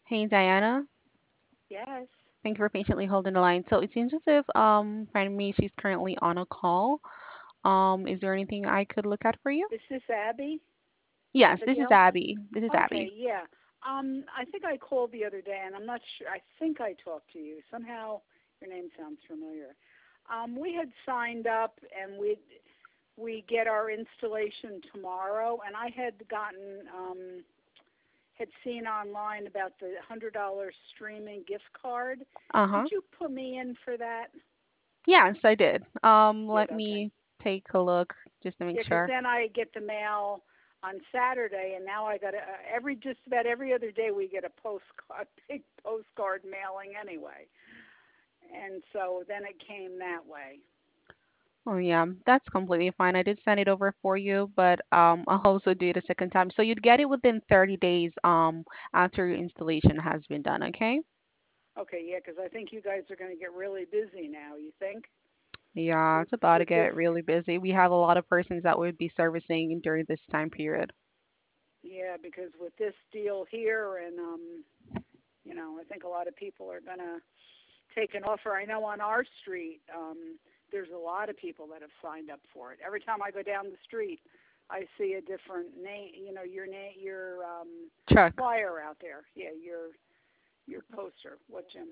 Hey, Diana. Yes. Thank you for patiently holding the line. So it seems as if friend me, she's currently on a call. Is there anything I could look at for you? Is this Abby? Yes, this is Abigail? Abby. This is Okay, Abby. yeah. I think I called the other day, and I'm not sure. I think I talked to you. Somehow your name sounds familiar. We had signed up, and we get our installation tomorrow, and I had seen online about the $100 streaming gift card. Did Uh-huh. you put me in for that? Yes, I did. Did Let okay. me take a look just to make Yeah, 'cause sure. then I get the mail on Saturday, and now I got every just about every other day we get a postcard, big postcard mailing anyway, and so then it came that way. Oh yeah, that's completely fine. I did send it over for you, but I'll also do it a second time. So you'd get it within 30 days after your installation has been done, okay? Okay, yeah, 'cause I think you guys are going to get really busy now. You think Yeah, with it's about to with this? get really busy. We have a lot of persons that would be servicing during this time period. Yeah, because with this deal here, and I think a lot of people are going to take an offer. I know on our street, there's a lot of people that have signed up for it. Every time I go down the street, I see a different name. Your name, your Chuck. flyer out there. Yeah, your poster. What, Jim?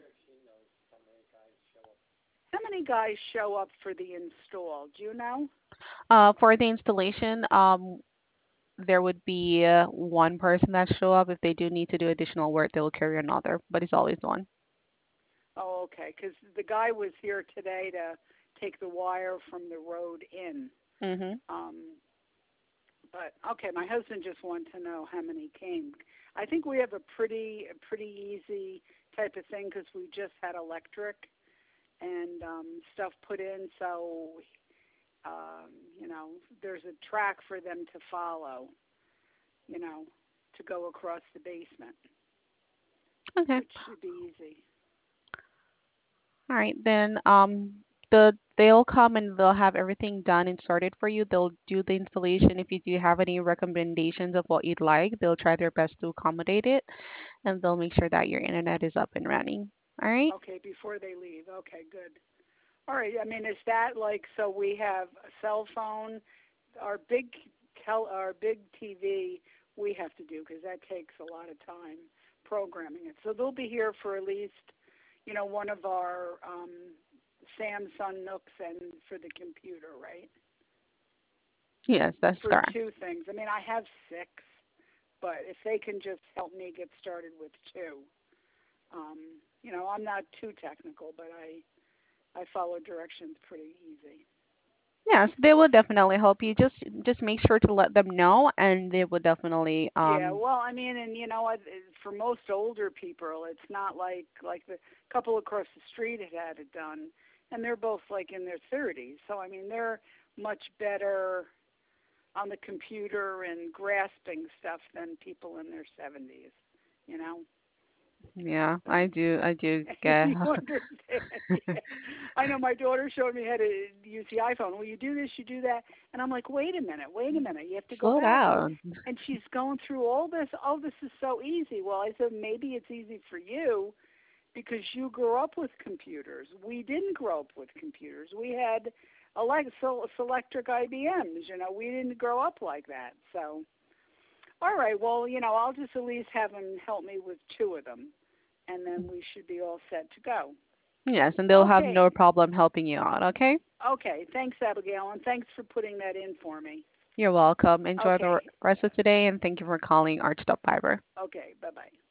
How many guys show up for the install? Do you know? For the installation, there would be one person that show up. If they do need to do additional work, they will carry another, but it's always one. Oh, okay. Because the guy was here today to take the wire from the road in. Mhm. Um, But okay, my husband just wanted to know how many came. I think we have a pretty easy type of thing because we just had electric and stuff put in, so um, you know there's a track for them to follow, you know, to go across the basement, Okay. which should be easy. All right, then they'll come and they'll have everything done and sorted for you. They'll do the installation. If you do have any recommendations of what you'd like, they'll try their best to accommodate it, and they'll make sure that your internet is up and running. All right? Okay, before they leave. Okay, good. All right. I mean, is that like so? We have a cell phone, our big TV. We have to do because that takes a lot of time programming it. So they'll be here for at least, one of our Samsung Nooks and for the computer, right? Yes, that's For correct. two things. I mean, I have six, but if they can just help me get started with two, um, I'm not too technical, but I follow directions pretty easy. Yes, they will definitely help you. Just make sure to let them know, and they will definitely Yeah, well, I mean, and for most older people, it's not like the couple across the street had it done, and they're both like in their 30s. So I mean, they're much better on the computer and grasping stuff than people in their 70s. You know. yeah, I do get. You understand? Yeah. I know my daughter showed me how to use the iPhone. Well, you do this, you do that, and I'm like, wait a minute, you have to go Slow back. down. And she's going through all this. Oh, this is so easy. Well, I said maybe it's easy for you because you grew up with computers. We didn't grow up with computers. We had electric IBMs. We didn't grow up like that. So, all right. Well, I'll just at least have him help me with two of them and then we should be all set to go. Yes, and they'll have Okay. no problem helping you out. Okay? Okay. Thanks, Abigail, and thanks for putting that in for me. You're welcome. Enjoy the Okay. rest of today, and thank you for calling Archtop Fiber. Okay. Bye bye.